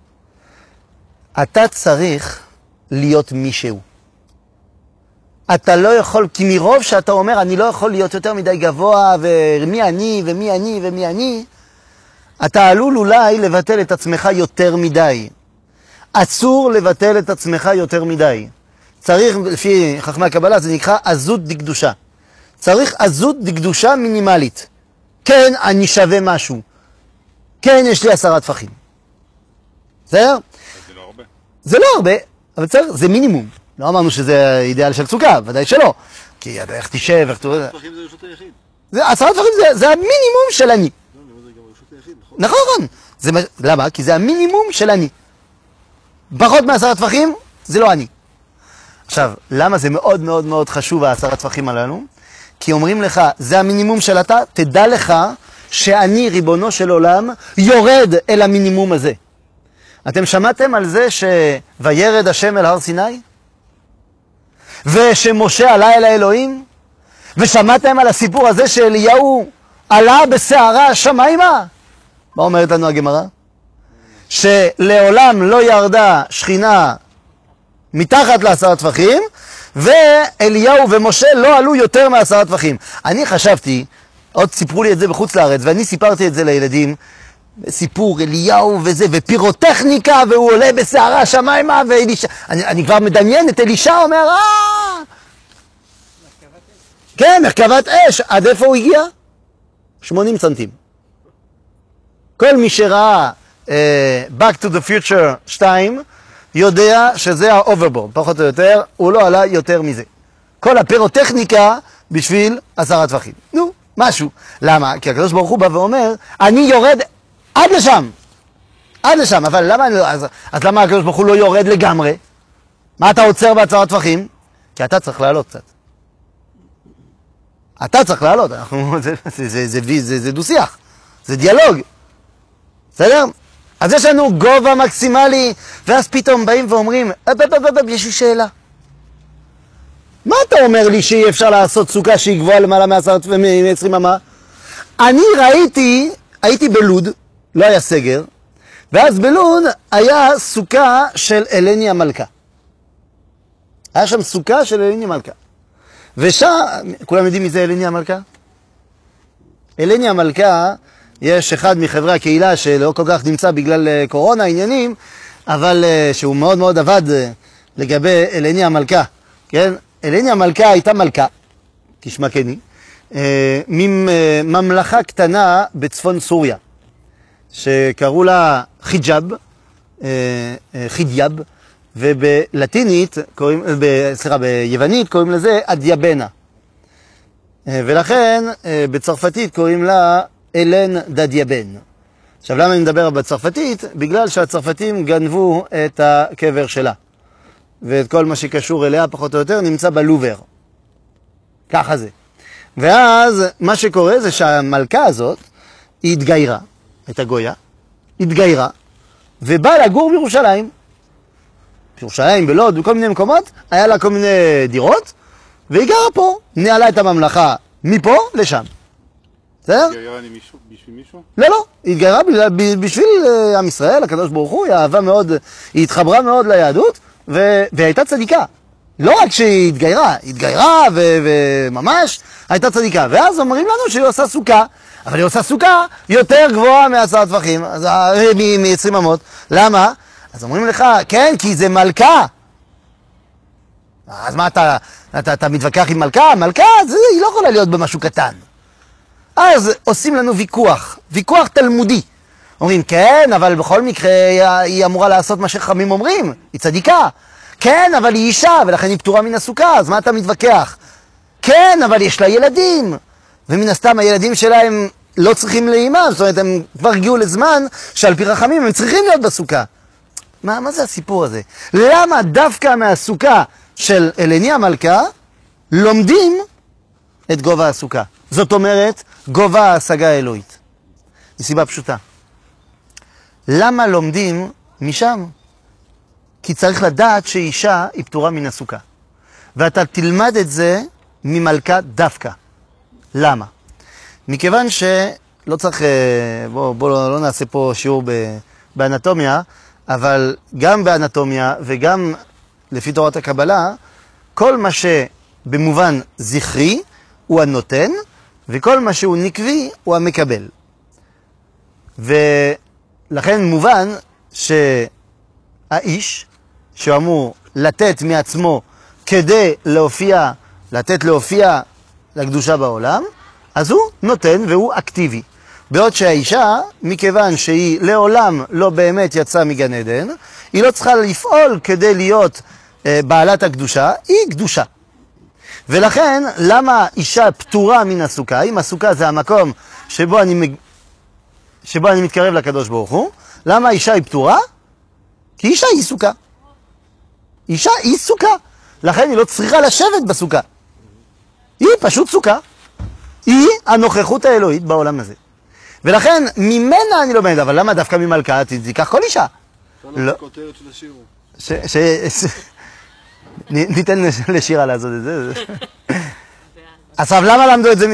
אתה צריך להיות מישהו. אתה לא יכול, כי מרוב שאתה אומר, אני לא יכול להיות יותר מדי גבוה, ומי אני, ומי אני, ומי אני, אתה עלול אולי לבטל את עצמך יותר מדי. אסור לבטל את עצמך יותר מדי. צריך, לפי חכמי הקבלה, זה נקרא עזות דקדושה. צריך עזות דקדושה מינימלית. כן, אני שווה משהו. כן, יש לי 10 טפחים. בסדר? זה לא הרבה. זה לא הרבה, אבל צריך, זה מינימום. לא אמרנו שזה אידיאל של סוכה, ודאי שלא. כי איך תשב, איך תראה... 10 טפחים זה רשות היחיד. 10 טפחים זה המינימום של אני. לא, זה גם רשות היחיד, נכון? נכון. למה? כי זה המינימום של אני. פחות מ10 טפחים, זה לא אני. עכשיו, למה זה מאוד מאוד מאוד חשוב 10 טפחים הללו? כי אומרים לך, זה המינימום של אתה, תדע לך שאני, ריבונו של עולם, יורד אל המינימום הזה. אתם שמעתם על זה שוירד השם אל הר סיני? ושמשה עלה אל האלוהים? ושמעתם על הסיפור הזה שאליהו עלה בסערה השמיימה? מה אומרת לנו הגמרא? שלעולם לא ירדה שכינה מתחת ל10 טפחים, ואליהו ומשה לא עלו יותר מ10 טפחים. אני חשבתי, עוד סיפרו לי את זה בחוץ לארץ, ואני סיפרתי את זה לילדים, סיפור אליהו וזה, ופירוטכניקה, והוא עולה בסערה השמיימה, ואלישע, אני כבר מדמיין את אלישע אומר, כן, מרכבת אש, עד איפה הוא הגיע? 80 סנטים. כל מי שראה Back to the Future 2, יודע שזה האוברבורד, פחות או יותר, הוא לא עלה יותר מזה. כל הפירוטכניקה בשביל 10 טפחים. נו, משהו. למה? כי הקדוש ברוך הוא בא ואומר, אני יורד עד לשם. עד לשם. אבל למה, אז למה הקדוש ברוך הוא לא יורד לגמרי? מה אתה עוצר ב10 טפחים? כי אתה צריך לעלות קצת. אתה צריך לעלות. זה דו-שיח. זה דיאלוג. בסדר? אז יש לנו גובה מקסימלי, ואז פתאום באים ואומרים, יש לי שאלה. מה אתה אומר לי שאי אפשר לעשות סוכה שהיא גבוהה למעלה מ-20 אמה? אני הייתי בלוד, לא היה סגר, ואז בלוד היה סוכה של אלני המלכה. היה שם סוכה של אלני המלכה. ושם, כולם יודעים מי זה אלני המלכה? אלני המלכה, יש אחד מחברי הקהילה שלא כל כך נמצא בגלל קורונה, עניינים, אבל שהוא מאוד מאוד עבד לגבי אלני המלכה, כן? אלני המלכה הייתה מלכה, כשמה כן היא, מממלכה קטנה בצפון סוריה, שקראו לה חיג'אב, חידיאב, ובלטינית, ביוונית קוראים לזה אדיאבנה. ולכן בצרפתית קוראים לה אלן דדיאבן. עכשיו למה אני מדבר בצרפתית? בגלל שהצרפתים גנבו את הקבר שלה. ואת כל מה שקשור אליה פחות או יותר נמצא בלובר. ככה זה. ואז מה שקורה זה שהמלכה הזאת היא התגיירה, את הגויה, התגיירה, ובאה לגור בירושלים. בירושלים, בלוד, בכל מיני מקומות, היה לה כל מיני דירות, והיא גרה פה, נעלה את הממלכה מפה לשם. בסדר? התגיירה בשביל מישהו? לא, היא התגיירה בשביל עם ישראל, הקדוש ברוך הוא, היא אהבה מאוד, היא התחברה מאוד ליהדות, והייתה צדיקה. לא רק שהיא התגיירה וממש הייתה צדיקה. ואז אומרים לנו שהיא עושה סוכה, אבל היא עושה סוכה יותר גבוהה מ10 טפחים, מ-20 אמות. למה? אז אומרים לך, כן, כי זה מלכה. אז מה אתה מתווכח עם מלכה? מלכה, היא לא יכולה להיות במשהו קטן. אז עושים לנו ויכוח תלמודי. אומרים, כן, אבל בכל מקרה היא אמורה לעשות מה שחכמים אומרים, היא צדיקה. כן, אבל היא אישה, ולכן היא פטורה מן הסוכה, אז מה אתה מתווכח? כן, אבל יש לה ילדים, ומן הסתם הילדים שלהם לא צריכים לאימה, זאת אומרת, הם כבר הגיעו לזמן שעל פי רחמים הם צריכים להיות בסוכה. מה זה הסיפור הזה? למה דווקא מהסוכה של אלני המלכה לומדים את גובה הסוכה? זאת אומרת, גובה ההשגה האלוהית. מסיבה פשוטה. למה לומדים משם? כי צריך לדעת שאישה היא פטורה מן הסוכה. ואתה תלמד את זה ממלכה דווקא. למה? מכיוון שלא צריך, בוא לא נעשה פה שיעור באנטומיה, אבל גם באנטומיה וגם לפי תורת הקבלה, כל מה שבמובן זכרי הוא הנותן, וכל מה שהוא נקבי הוא המקבל. ולכן מובן שהאיש שאמור לתת מעצמו כדי לתת להופיע לקדושה בעולם, אז הוא נותן והוא אקטיבי. בעוד שהאישה, מכיוון שהיא לעולם לא באמת יצאה מגן עדן, היא לא צריכה לפעול כדי להיות בעלת הקדושה, היא קדושה. ולכן, למה אישה פטורה מן הסוכה? אם הסוכה זה המקום שבו אני מתקרב לקדוש ברוך הוא, למה אישה היא פטורה? כי אישה היא סוכה. אישה היא סוכה. לכן היא לא צריכה לשבת בסוכה. היא פשוט סוכה. היא הנוכחות האלוהית בעולם הזה. ולכן, ממנה אני לומד, אבל למה דווקא ממלכה? תיקח כל אישה. לא. כותרת של השיר. ניתן לשירה לעשות את זה. עכשיו, למה למדו את זה?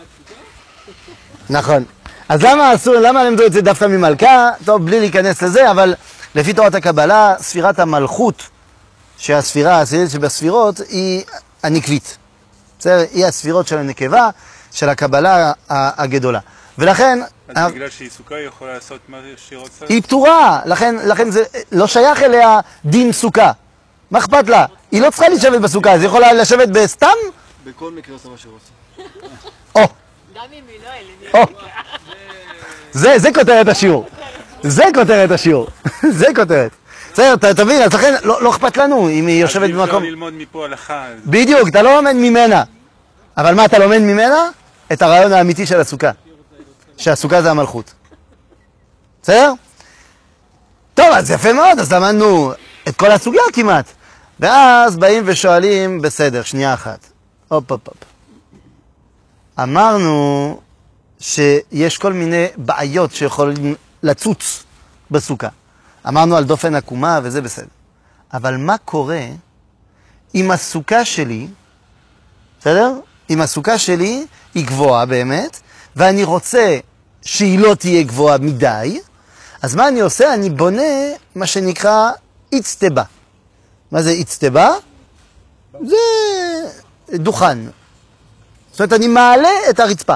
נכון. אז למה למדו את זה דווקא ממלכה? טוב, בלי להיכנס לזה, אבל לפי תורת הקבלה, ספירת המלכות, שהספירה העשירית שבספירות, היא הנקבית. בסדר? היא הספירות של הנקבה, של הקבלה הגדולה. ולכן... אז בגלל שהיא סוכה היא יכולה לעשות מה שהיא רוצה? היא פטורה, לכן זה לא שייך אליה דין סוכה. מה אכפת לה? היא לא צריכה לשבת בסוכה, אז היא יכולה לשבת בסתם? בכל מקרה עושה מה שרוצה. או, גם אם היא לא או. זה כותרת השיעור. זה כותרת השיעור. זה כותרת. בסדר, תבין, אז לכן לא אכפת לנו אם היא יושבת אז במקום... אפשר ללמוד מפה הלכה. בדיוק, אתה לא לומד ממנה. אבל מה אתה לומד ממנה? את הרעיון האמיתי של הסוכה. שהסוכה זה המלכות. בסדר? טוב, אז יפה מאוד, אז למדנו את כל הסוגיה כמעט. ואז באים ושואלים, בסדר, שנייה אחת. הופ. אמרנו שיש כל מיני בעיות שיכולים לצוץ בסוכה. אמרנו על דופן עקומה וזה בסדר. אבל מה קורה אם הסוכה שלי, בסדר? אם הסוכה שלי היא גבוהה באמת, ואני רוצה שהיא לא תהיה גבוהה מדי, אז מה אני עושה? אני בונה מה שנקרא איצטבה. מה זה איצטבה? זה דוכן. זאת אומרת, אני מעלה את הרצפה.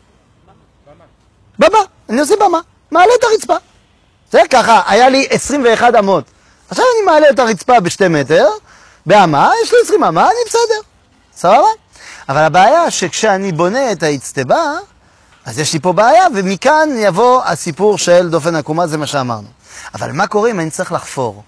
במה. אני עושה במה. מעלה את הרצפה. זה ככה, היה לי 21 אמות. עכשיו אני מעלה את הרצפה ב2 מטר, באמה, יש לי 20 אמה, אני בסדר. סבבה? אבל הבעיה שכשאני בונה את האיצטבה, אז יש לי פה בעיה, ומכאן יבוא הסיפור של דופן עקומה, זה מה שאמרנו. אבל מה קורה אם אני צריך לחפור?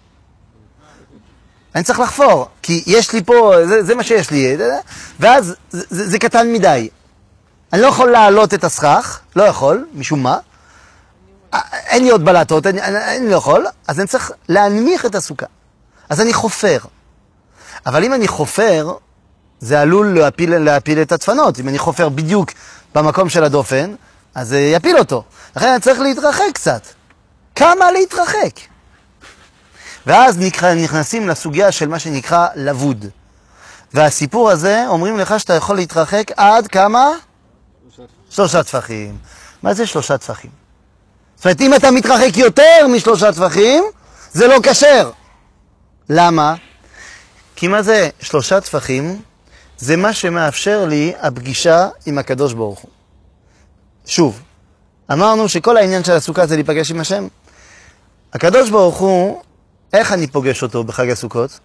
אני צריך לחפור, כי יש לי פה, זה מה שיש לי, ואז זה קטן מדי. אני לא יכול להעלות את הסכך, לא יכול, משום מה. אין לי עוד בלטות, אני לא יכול, אז אני צריך להנמיך את הסוכה. אז אני חופר. אבל אם אני חופר, זה עלול להפיל את הדפנות. אם אני חופר בדיוק במקום של הדופן, אז זה יפיל אותו. לכן אני צריך להתרחק קצת. כמה להתרחק? ואז נכנסים לסוגיה של מה שנקרא לבוד. והסיפור הזה, אומרים לך שאתה יכול להתרחק עד כמה? 3 טפחים. מה זה 3 טפחים? זאת אומרת, אם אתה מתרחק יותר מ3 טפחים, זה לא כשר. למה? כי מה זה 3 טפחים? זה מה שמאפשר לי הפגישה עם הקדוש ברוך הוא. שוב, אמרנו שכל העניין של הסוכה זה להיפגש עם השם. הקדוש ברוך הוא, איך אני פוגש אותו בחג הסוכות?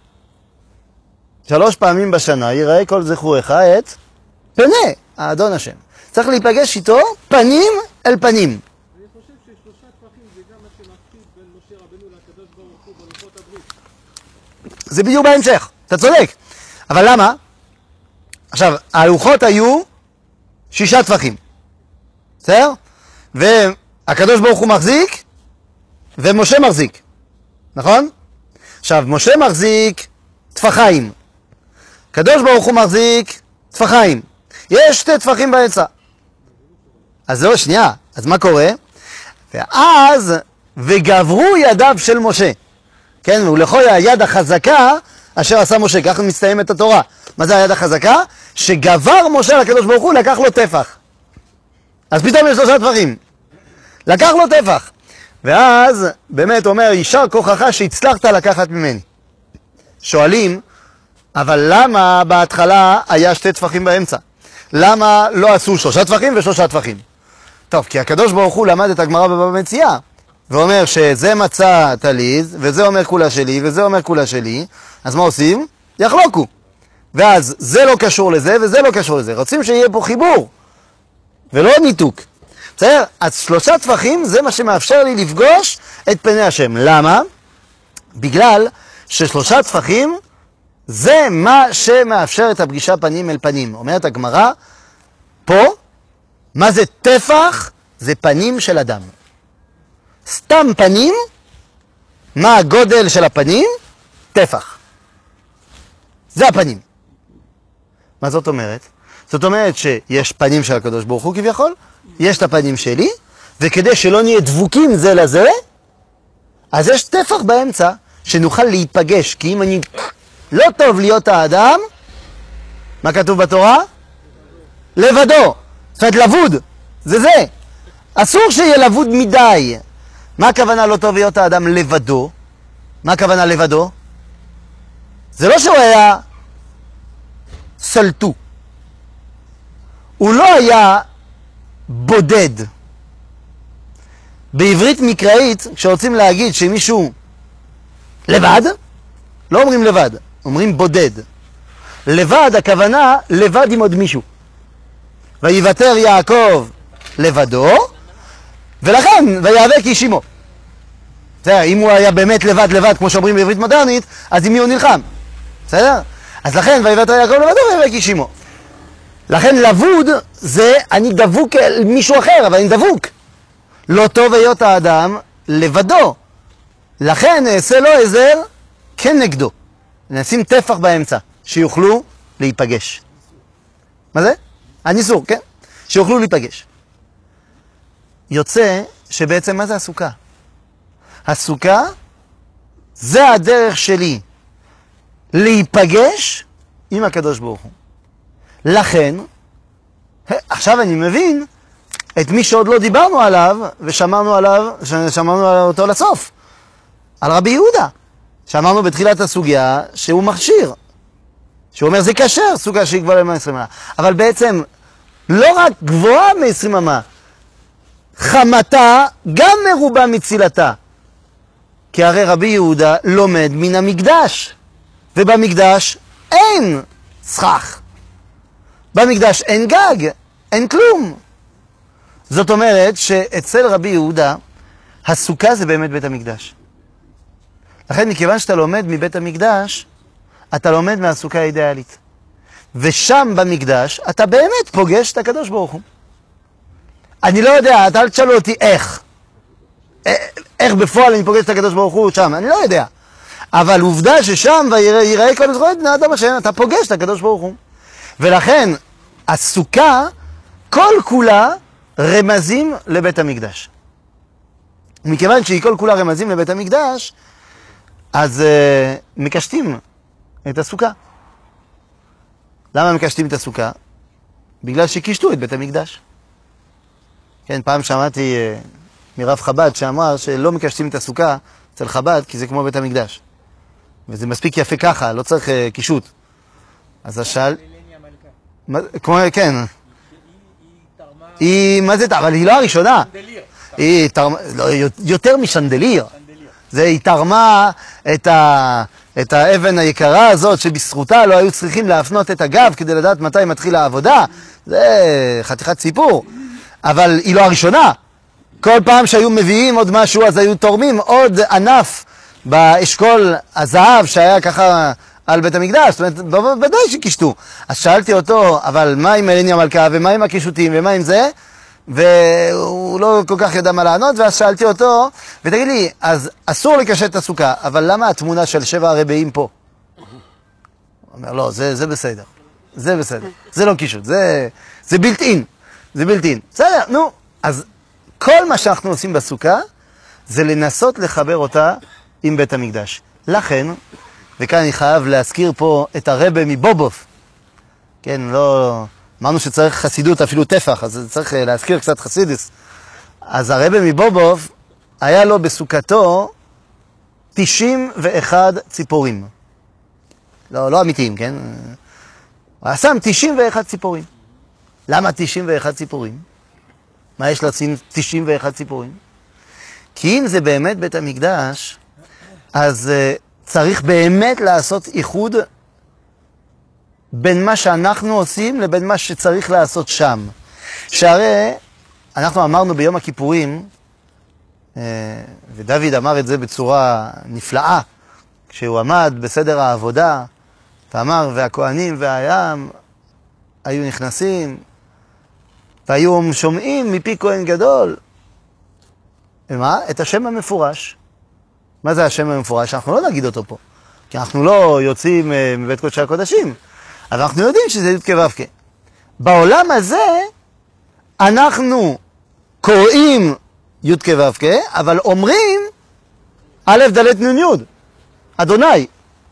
3 פעמים בשנה יראה כל זכורך את פני האדון השם. צריך להיפגש איתו פנים אל פנים. אני חושב ש3 טפחים זה גם מה שמפחיד בין משה רבנו לקדוש ברוך הוא בלוחות הברית. זה בדיוק בהמשך, אתה צודק. אבל למה? עכשיו, הלוחות היו 6 טפחים. בסדר? והקדוש ברוך הוא מחזיק, ומשה מחזיק. נכון? עכשיו, משה מחזיק טפחיים. הקדוש ברוך הוא מחזיק טפחיים. יש 2 טפחים באמצע. אז זהו, שנייה. אז מה קורה? ואז, וגברו ידיו של משה. כן, ולכל היד החזקה אשר עשה משה. ככה מסתיימת התורה. מה זה היד החזקה? שגבר משה לקדוש ברוך הוא, לקח לו טפח. אז פתאום יש 3 טפחים. לקח לו טפח. ואז באמת אומר, יישר כוחך שהצלחת לקחת ממני. שואלים, אבל למה בהתחלה היה 2 טפחים באמצע? למה לא עשו 3 טפחים ו3 טפחים? טוב, כי הקדוש ברוך הוא למד את הגמרא בבבא מציעא, ואומר שזה מצא תליז, וזה אומר כולה שלי, וזה אומר כולה שלי, אז מה עושים? יחלוקו. ואז זה לא קשור לזה, וזה לא קשור לזה. רוצים שיהיה פה חיבור, ולא ניתוק. בסדר? אז 3 טפחים זה מה שמאפשר לי לפגוש את פני השם. למה? בגלל ש3 טפחים זה מה שמאפשר את הפגישה פנים אל פנים. אומרת הגמרא, פה, מה זה טפח? זה פנים של אדם. סתם פנים, מה הגודל של הפנים? טפח. זה הפנים. מה זאת אומרת? זאת אומרת שיש פנים של הקדוש ברוך הוא כביכול, יש את הפנים שלי, וכדי שלא נהיה דבוקים זה לזה, אז יש טפח באמצע, שנוכל להיפגש, כי אם אני לא טוב להיות האדם, מה כתוב בתורה? לבדו, זאת אומרת לבוד, זה. אסור שיהיה לבוד מדי. מה הכוונה לא טוב להיות האדם לבדו? מה הכוונה לבדו? זה לא שהוא היה סלטו. הוא לא היה בודד. בעברית מקראית, כשרוצים להגיד שמישהו לבד, לא אומרים לבד, אומרים בודד. לבד, הכוונה לבד עם עוד מישהו. ויוותר יעקב לבדו, ולכן ויאבק איש עמו. בסדר, אם הוא היה באמת לבד, כמו שאומרים בעברית מודרנית, אז עם מי הוא נלחם? בסדר? אז לכן ויוותר יעקב לבדו ויאבק איש עמו. לכן לבוד זה אני דבוק אל מישהו אחר, אבל אני דבוק. לא טוב היות האדם לבדו. לכן נעשה לו עזר כנגדו. נשים טפח באמצע, שיוכלו להיפגש. מה זה? הניסור, כן? שיוכלו להיפגש. יוצא שבעצם מה זה הסוכה? הסוכה זה הדרך שלי להיפגש עם הקדוש ברוך הוא. לכן, עכשיו אני מבין את מי שעוד לא דיברנו עליו ושמרנו אותו לסוף. על רבי יהודה. שאמרנו בתחילת הסוגיה שהוא מכשיר. שהוא אומר זה כשר, סוכה שהיא גבוהה ל-120 אמה. אבל בעצם לא רק גבוהה מ-20 אמה, חמתה גם מרובה מצילתה. כי הרי רבי יהודה לומד מן המקדש. ובמקדש אין סכך. במקדש אין גג, אין כלום. זאת אומרת שאצל רבי יהודה הסוכה זה באמת בית המקדש. לכן מכיוון שאתה לומד מבית המקדש, אתה לומד מהסוכה האידיאלית. ושם במקדש אתה באמת פוגש את הקדוש ברוך הוא. אני לא יודע, אתה אל תשאלו אותי איך. איך בפועל אני פוגש את הקדוש ברוך הוא שם, אני לא יודע. אבל עובדה ששם ויראה כל זכויות בני אדם השם, אתה פוגש את הקדוש ברוך הוא. ולכן הסוכה כל כולה רמזים לבית המקדש. מכיוון שהיא כל כולה רמזים לבית המקדש, אז מקשטים את הסוכה. למה מקשטים את הסוכה? בגלל שקישטו את בית המקדש. כן, פעם שמעתי מרב חב"ד שאמר שלא מקשטים את הסוכה אצל חב"ד כי זה כמו בית המקדש. וזה מספיק יפה ככה, לא צריך קישוט. אז השאל... כמו, כן. היא, מה זה, אבל היא לא הראשונה. היא תרמה, יותר משנדליר. היא תרמה את האבן היקרה הזאת שבזכותה לא היו צריכים להפנות את הגב כדי לדעת מתי מתחילה העבודה. זה חתיכת סיפור. אבל היא לא הראשונה. כל פעם שהיו מביאים עוד משהו אז היו תורמים עוד ענף באשכול הזהב שהיה ככה על בית המקדש. זאת אומרת, ודאי שקישטו. אז שאלתי אותו, אבל מה עם אלני המלכה ומה עם הקישוטים ומה עם זה? והוא לא כל כך ידע מה לענות, ואז שאלתי אותו, ותגיד לי, אז אסור לקשט את הסוכה, אבל למה התמונה של 7 הרבעים פה? הוא אומר, לא, זה בסדר. זה בסדר. זה לא קישוט, זה בילט-אין. זה בילט-אין. בסדר, נו. אז כל מה שאנחנו עושים בסוכה, זה לנסות לחבר אותה עם בית המקדש. לכן, וכאן אני חייב להזכיר פה את הרבא מבובוב. כן, לא... אמרנו שצריך חסידות, אפילו טפח, אז צריך להזכיר קצת חסידס. אז הרבא מבובוב, היה לו בסוכתו 91 ציפורים. לא אמיתיים, כן? הוא שם 91 ציפורים. למה 91 ציפורים? מה יש לשים 91 ציפורים? כי אם זה באמת בית המקדש, אז צריך באמת לעשות איחוד בין מה שאנחנו עושים לבין מה שצריך לעשות שם. שהרי אנחנו אמרנו ביום הכיפורים, ודוד אמר את זה בצורה נפלאה, כשהוא עמד בסדר העבודה, ואמר, והכהנים והים היו נכנסים, והיו שומעים מפי כהן גדול. ומה? את השם המפורש. מה זה השם המפורש? אנחנו לא נגיד אותו פה, כי אנחנו לא יוצאים מבית קודשי הקודשים. אבל אנחנו יודעים שזה י' כו' כ'. בעולם הזה אנחנו קוראים י' כ' ו' כ', אבל אומרים א' ד' נ' י', אדוני.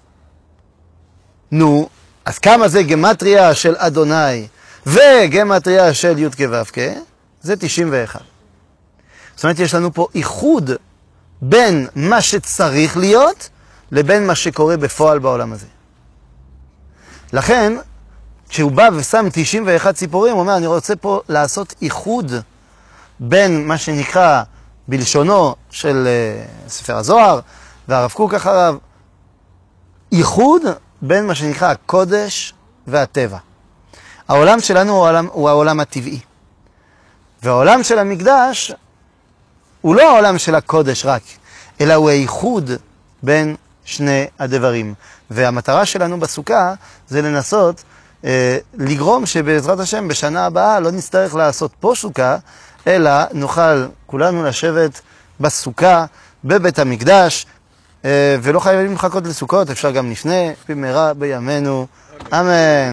נו, אז כמה זה גמטריה של אדוני וגמטריה של י' כ' ו' כ'? זה 91. זאת אומרת, יש לנו פה איחוד בין מה שצריך להיות לבין מה שקורה בפועל בעולם הזה. לכן, כשהוא בא ושם 91 ציפורים, הוא אומר, אני רוצה פה לעשות איחוד בין מה שנקרא בלשונו של ספר הזוהר, והרב קוק אחריו, איחוד בין מה שנקרא הקודש והטבע. העולם שלנו הוא העולם הטבעי. והעולם של המקדש הוא לא העולם של הקודש רק, אלא הוא האיחוד בין שני הדברים. והמטרה שלנו בסוכה זה לנסות לגרום שבעזרת השם בשנה הבאה לא נצטרך לעשות פה סוכה, אלא נוכל כולנו לשבת בסוכה, בבית המקדש, ולא חייבים לחכות לסוכות, אפשר גם לפני, במהרה בימינו, אמן.